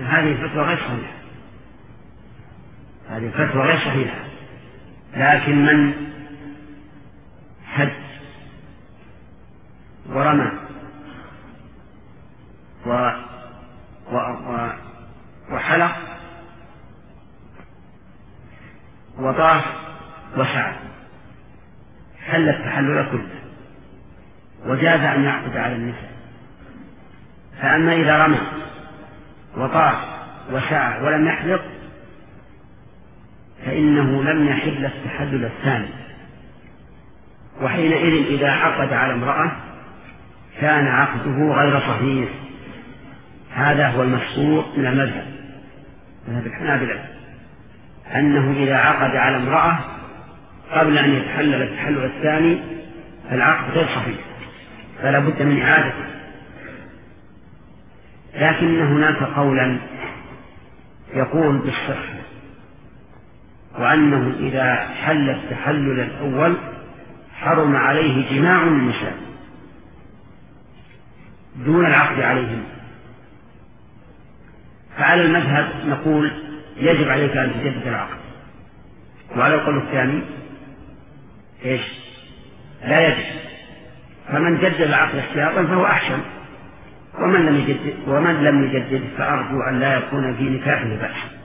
هذه الفتوى غير صحيحة، هذه الفتوى غير صحيحة. لكن من حج ورمى وحلق وطاف وسعى حل التحلل كله وجاز أن يعقد على النساء. فأما إذا رمى وطاف وسعى ولم يحلق فإنه لم يحل التحلل الثاني، وحينئذ إذا عقد على امرأة كان عقده غير صحيح. هذا هو المشهور من المذهب الحنابلة، أنه إذا عقد على امرأة قبل أن يتحلل التحلل الثاني فالعقد غير صحيح، فلا بد من إعادته. لكن هناك قولا يقول بالصحة، وأنه إذا حل التحلل الأول حرم عليه جماع النساء دون العقد عليهم. فعلى المذهب نقول يجب عليك أن تجدد العقد، وعلى القول الثاني إيش؟ لا يجب. فمن جدد العقد احتياطا فهو أحسن، ومن لم يجدد فأرجو أن لا يكون في نكاحه بأس.